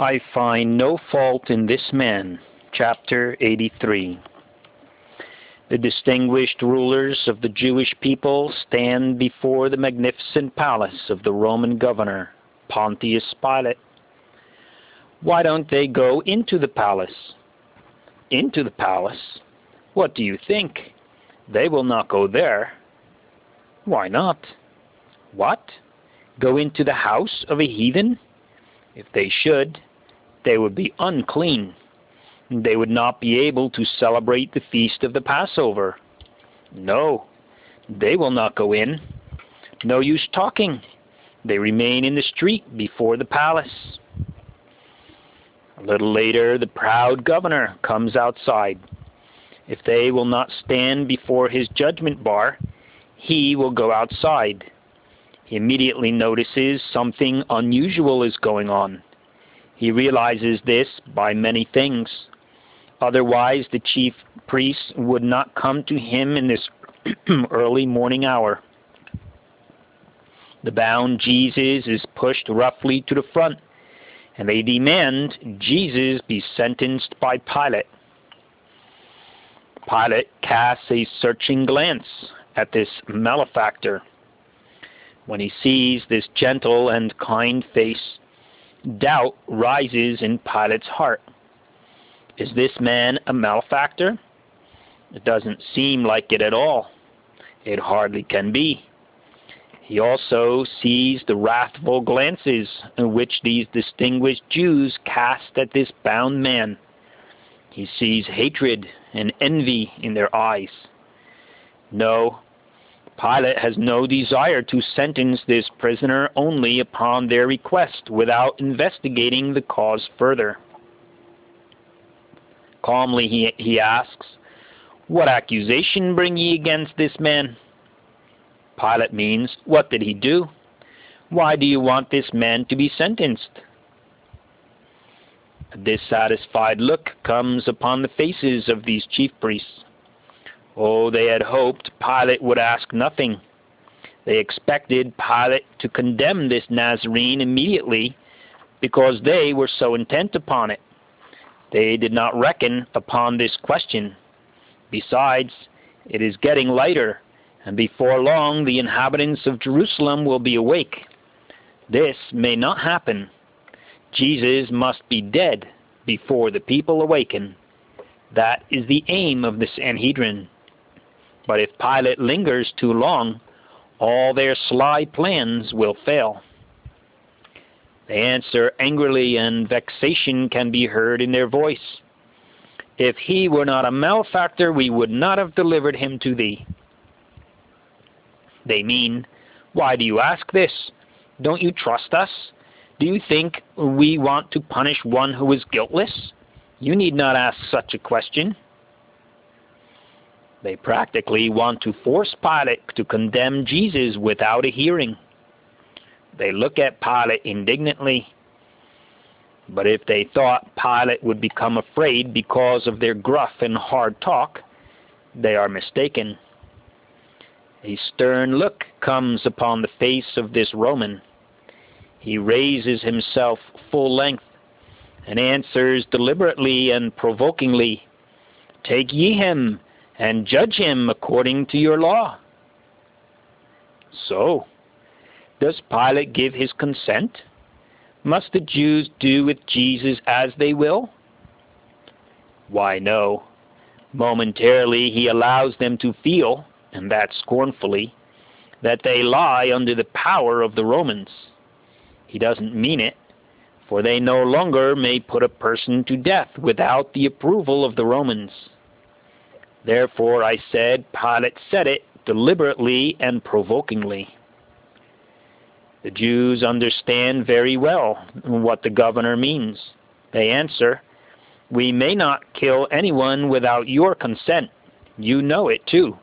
I find no fault in this man. Chapter 83. The distinguished rulers of the Jewish people stand before the magnificent palace of the Roman governor, Pontius Pilate. Why don't they go into the palace? Into the palace? What do you think? They will not go there. Why not? What? Go into the house of a heathen? If they should, they would be unclean. They would not be able to celebrate the feast of the Passover. No, they will not go in. No use talking. They remain in the street before the palace. A little later, the proud governor comes outside. If they will not stand before his judgment bar, he will go outside. He immediately notices something unusual is going on. He realizes this by many things. Otherwise, the chief priests would not come to him in this early morning hour. The bound Jesus is pushed roughly to the front, and they demand Jesus be sentenced by Pilate. Pilate casts a searching glance at this malefactor. When he sees this gentle and kind face, doubt rises in Pilate's heart. Is this man a malefactor? It doesn't seem like it at all. It hardly can be. He also sees the wrathful glances in which these distinguished Jews cast at this bound man. He sees hatred and envy in their eyes. No, Pilate has no desire to sentence this prisoner only upon their request without investigating the cause further. Calmly he asks, "What accusation bring ye against this man?" Pilate means, what did he do? Why do you want this man to be sentenced? A dissatisfied look comes upon the faces of these chief priests. Oh, they had hoped Pilate would ask nothing. They expected Pilate to condemn this Nazarene immediately because they were so intent upon it. They did not reckon upon this question. Besides, it is getting lighter, and before long the inhabitants of Jerusalem will be awake. This may not happen. Jesus must be dead before the people awaken. That is the aim of the Sanhedrin. But if Pilate lingers too long, all their sly plans will fail. They answer angrily, and vexation can be heard in their voice. If he were not a malefactor, we would not have delivered him to thee. They mean, why do you ask this? Don't you trust us? Do you think we want to punish one who is guiltless? You need not ask such a question. They practically want to force Pilate to condemn Jesus without a hearing. They look at Pilate indignantly. But if they thought Pilate would become afraid because of their gruff and hard talk, they are mistaken. A stern look comes upon the face of this Roman. He raises himself full length and answers deliberately and provokingly, "Take ye him and judge him according to your law." So, does Pilate give his consent? Must the Jews do with Jesus as they will? Why, no. Momentarily he allows them to feel, and that scornfully, that they lie under the power of the Romans. He doesn't mean it, for they no longer may put a person to death without the approval of the Romans. Therefore, I said, Pilate said it deliberately and provokingly. The Jews understand very well what the governor means. They answer, "We may not kill anyone without your consent. You know it too."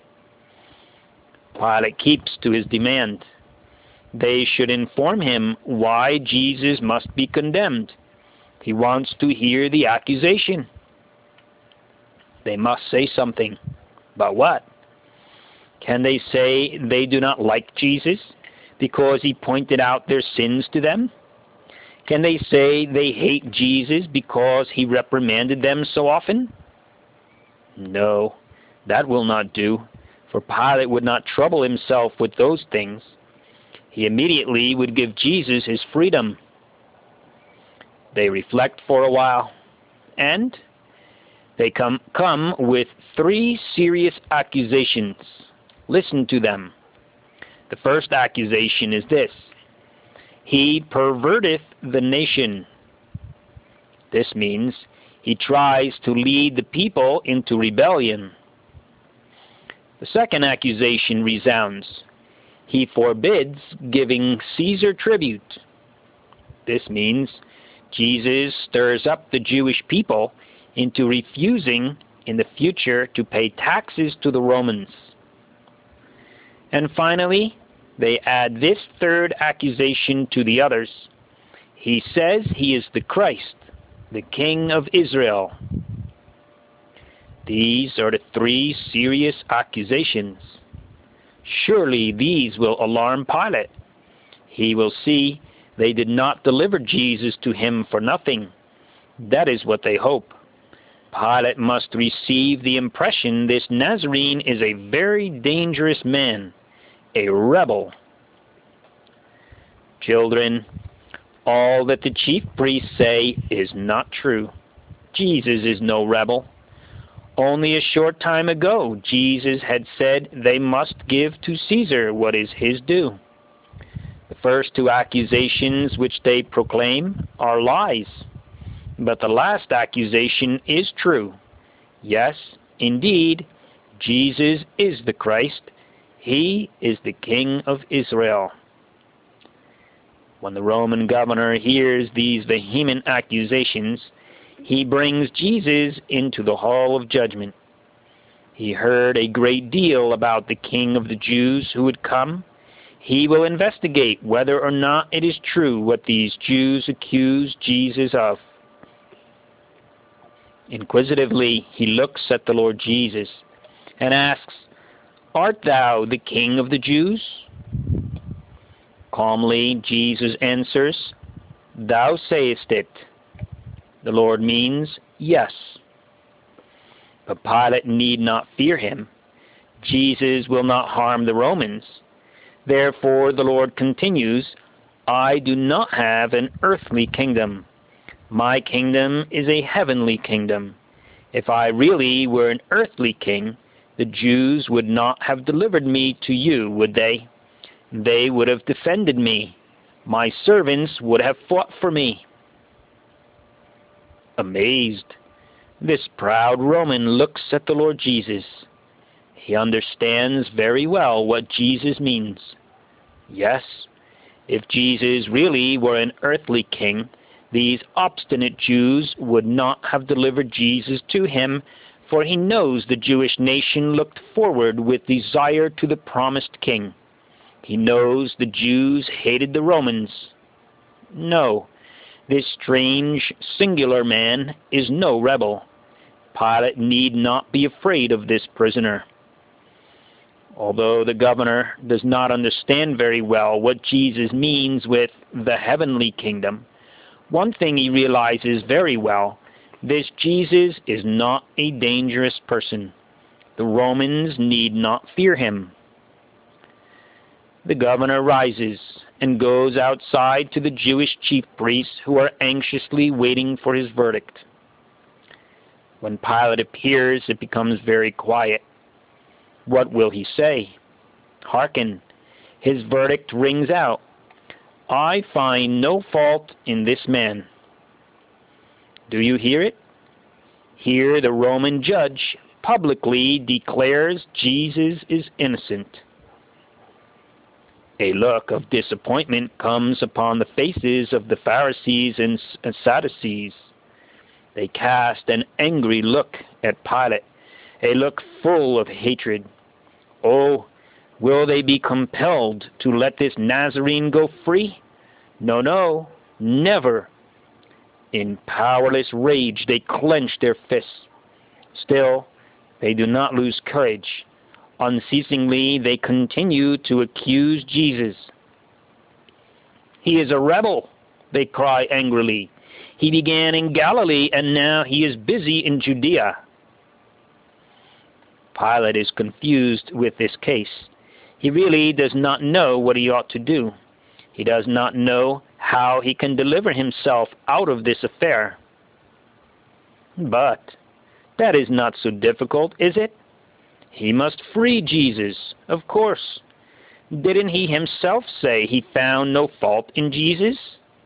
Pilate keeps to his demand. They should inform him why Jesus must be condemned. He wants to hear the accusation. They must say something. But what? Can they say they do not like Jesus because he pointed out their sins to them? Can they say they hate Jesus because he reprimanded them so often? No, that will not do, for Pilate would not trouble himself with those things. He immediately would give Jesus his freedom. They reflect for a while, and they come with 3 serious accusations. Listen to them. The first accusation is this: he perverteth the nation. This means he tries to lead the people into rebellion. The second accusation resounds: he forbids giving Caesar tribute. This means Jesus stirs up the Jewish people into refusing in the future to pay taxes to the Romans. And finally, they add this third accusation to the others. He says he is the Christ, the King of Israel. These are the 3 serious accusations. Surely these will alarm Pilate. He will see they did not deliver Jesus to him for nothing. That is what they hope. Pilate must receive the impression this Nazarene is a very dangerous man, a rebel. Children, all that the chief priests say is not true. Jesus is no rebel. Only a short time ago, Jesus had said they must give to Caesar what is his due. The first 2 accusations which they proclaim are lies, but the last accusation is true. Yes, indeed, Jesus is the Christ. He is the King of Israel. When the Roman governor hears these vehement accusations, he brings Jesus into the hall of judgment. He heard a great deal about the King of the Jews who would come. He will investigate whether or not it is true what these Jews accuse Jesus of. Inquisitively, he looks at the Lord Jesus and asks, "Art thou the King of the Jews?" Calmly, Jesus answers, "Thou sayest it." The Lord means yes. But Pilate need not fear him. Jesus will not harm the Romans. Therefore the Lord continues, "I do not have an earthly kingdom. My kingdom is a heavenly kingdom. If I really were an earthly king, the Jews would not have delivered me to you, would they? They would have defended me. My servants would have fought for me." Amazed, this proud Roman looks at the Lord Jesus. He understands very well what Jesus means. Yes, if Jesus really were an earthly king, these obstinate Jews would not have delivered Jesus to him, for he knows the Jewish nation looked forward with desire to the promised king. He knows the Jews hated the Romans. No, this strange, singular man is no rebel. Pilate need not be afraid of this prisoner. Although the governor does not understand very well what Jesus means with the heavenly kingdom, one thing he realizes very well: this Jesus is not a dangerous person. The Romans need not fear him. The governor rises and goes outside to the Jewish chief priests, who are anxiously waiting for his verdict. When Pilate appears, it becomes very quiet. What will he say? Hearken, his verdict rings out: "I find no fault in this man." Do you hear it? Here the Roman judge publicly declares Jesus is innocent. A look of disappointment comes upon the faces of the Pharisees and Sadducees. They cast an angry look at Pilate, a look full of hatred. Oh, will they be compelled to let this Nazarene go free? No, no, never. In powerless rage they clench their fists. Still, they do not lose courage. Unceasingly they continue to accuse Jesus. "He is a rebel. they cry angrily. He began in Galilee, and now he is busy in Judea. Pilate is confused with this case. He really does not know what he ought to do. He does not know how he can deliver himself out of this affair. But that is not so difficult, is it? He must free Jesus, of course. Didn't he himself say he found no fault in Jesus?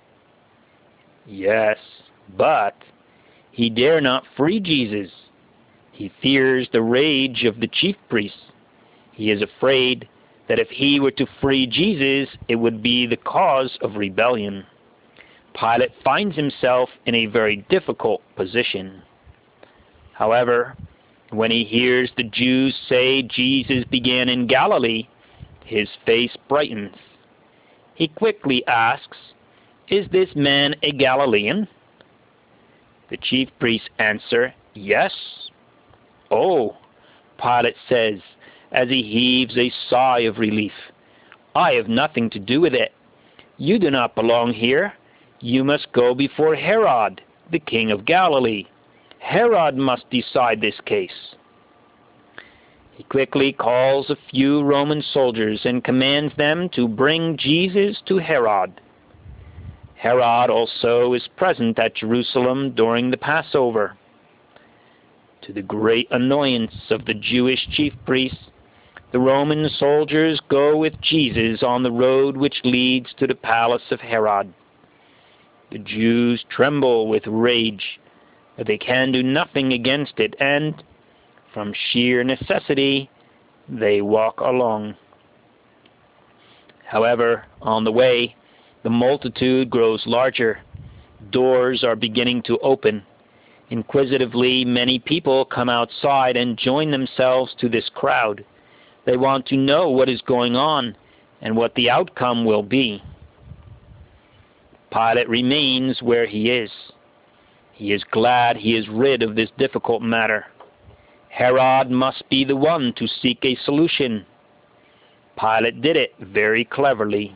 Yes, but he dare not free Jesus. He fears the rage of the chief priests. He is afraid that if he were to free Jesus, it would be the cause of rebellion. Pilate finds himself in a very difficult position. However, when he hears the Jews say Jesus began in Galilee, his face brightens. He quickly asks, "Is this man a Galilean?" The chief priests answer, "Yes." "Oh," Pilate says, as he heaves a sigh of relief, "I have nothing to do with it. You do not belong here. You must go before Herod, the king of Galilee. Herod must decide this case." He quickly calls a few Roman soldiers and commands them to bring Jesus to Herod. Herod also is present at Jerusalem during the Passover. To the great annoyance of the Jewish chief priests, the Roman soldiers go with Jesus on the road which leads to the palace of Herod. The Jews tremble with rage, but they can do nothing against it, and from sheer necessity, they walk along. However, on the way, the multitude grows larger. Doors are beginning to open. Inquisitively, many people come outside and join themselves to this crowd. They want to know what is going on and what the outcome will be. Pilate remains where he is. He is glad he is rid of this difficult matter. Herod must be the one to seek a solution. Pilate did it very cleverly.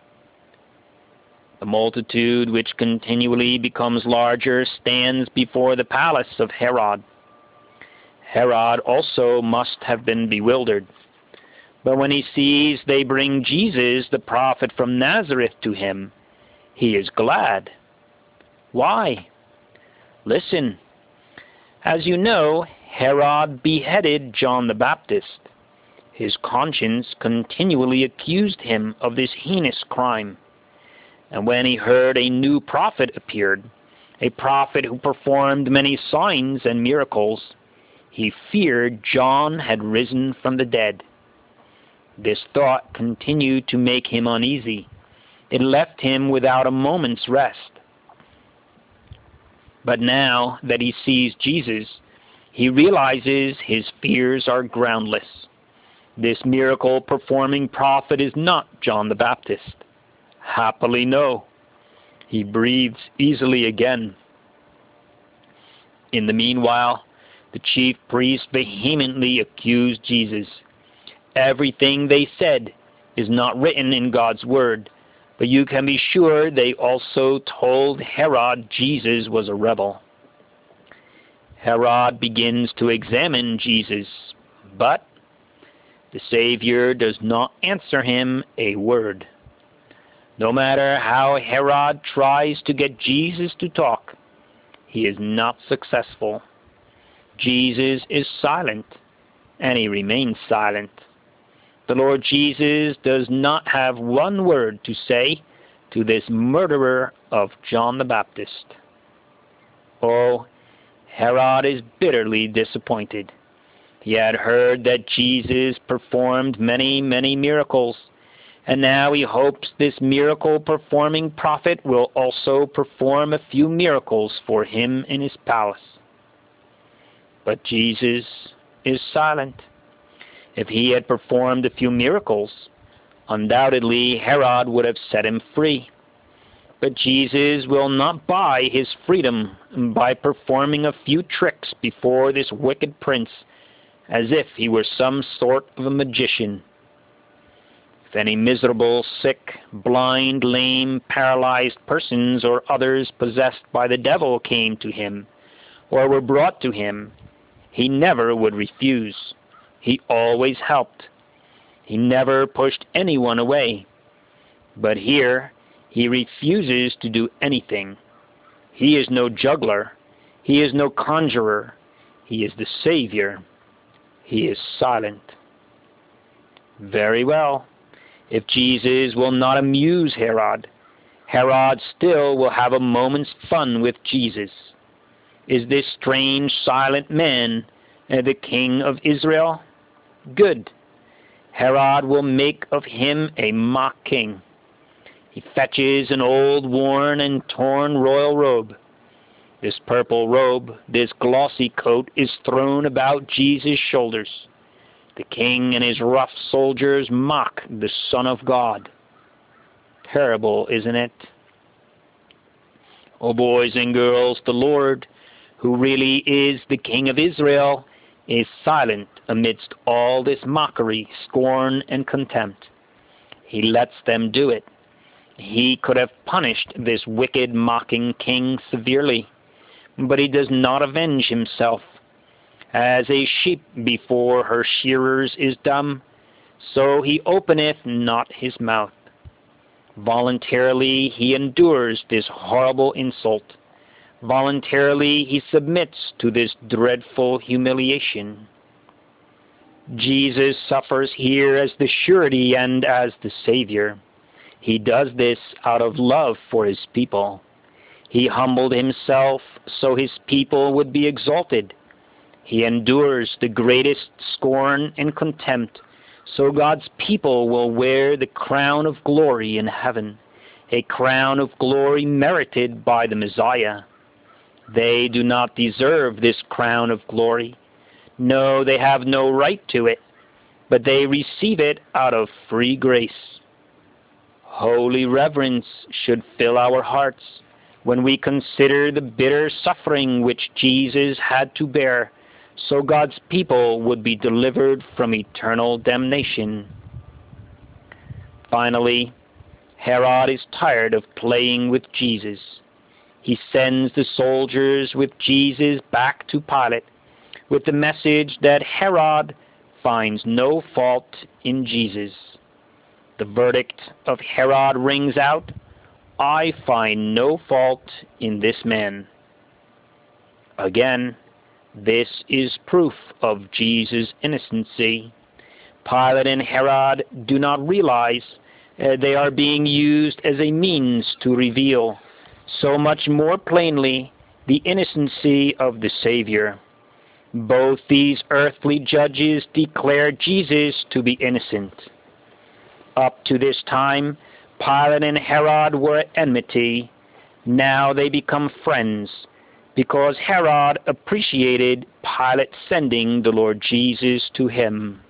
The multitude, which continually becomes larger, stands before the palace of Herod. Herod also must have been bewildered. But when he sees they bring Jesus, the prophet from Nazareth, to him, he is glad. Why? Listen. As you know, Herod beheaded John the Baptist. His conscience continually accused him of this heinous crime. And when he heard a new prophet appeared, a prophet who performed many signs and miracles, he feared John had risen from the dead. This thought continued to make him uneasy. It left him without a moment's rest. But now that he sees Jesus, he realizes his fears are groundless. This miracle-performing prophet is not John the Baptist. Happily no. He breathes easily again. In the meanwhile, the chief priests vehemently accused Jesus. Everything they said is not written in God's word, but you can be sure they also told Herod Jesus was a rebel. Herod begins to examine Jesus, but the Savior does not answer him a word. No matter how Herod tries to get Jesus to talk, he is not successful. Jesus is silent, and he remains silent. The Lord Jesus does not have one word to say to this murderer of John the Baptist. Oh, Herod is bitterly disappointed. He had heard that Jesus performed many, many miracles, and now he hopes this miracle-performing prophet will also perform a few miracles for him in his palace. But Jesus is silent. If he had performed a few miracles, undoubtedly Herod would have set him free. But Jesus will not buy his freedom by performing a few tricks before this wicked prince, as if he were some sort of a magician. any miserable, sick, blind, lame, paralyzed persons or others possessed by the devil came to him or were brought to him, he never would refuse. He always helped. He never pushed anyone away. But here he refuses to do anything. He is no juggler. He is no conjurer. He is the Savior. He is silent. Very well. If Jesus will not amuse Herod, Herod still will have a moment's fun with Jesus. Is this strange, silent man the king of Israel? Good. Herod will make of him a mock king. He fetches an old, worn, and torn royal robe. This purple robe, this glossy coat, is thrown about Jesus' shoulders. The king and his rough soldiers mock the Son of God. Terrible, isn't it? Oh, boys and girls, the Lord, who really is the King of Israel, is silent amidst all this mockery, scorn, and contempt. He lets them do it. He could have punished this wicked, mocking king severely, but he does not avenge himself. As a sheep before her shearers is dumb, so he openeth not his mouth. Voluntarily he endures this horrible insult. Voluntarily he submits to this dreadful humiliation. Jesus suffers here as the surety and as the Savior. He does this out of love for his people. He humbled himself so his people would be exalted. He endures the greatest scorn and contempt so God's people will wear the crown of glory in heaven, a crown of glory merited by the Messiah. They do not deserve this crown of glory. No, they have no right to it, but they receive it out of free grace. Holy reverence should fill our hearts when we consider the bitter suffering which Jesus had to bear so God's people would be delivered from eternal damnation. Finally, Herod is tired of playing with Jesus. He sends the soldiers with Jesus back to Pilate with the message that Herod finds no fault in Jesus. The verdict of Herod rings out, "I find no fault in this man." Again, this is proof of Jesus' innocency. Pilate and Herod do not realize they are being used as a means to reveal so much more plainly the innocency of the Savior. Both these earthly judges declare Jesus to be innocent. Up to this time, Pilate and Herod were at enmity. Now they become friends, because Herod appreciated Pilate sending the Lord Jesus to him.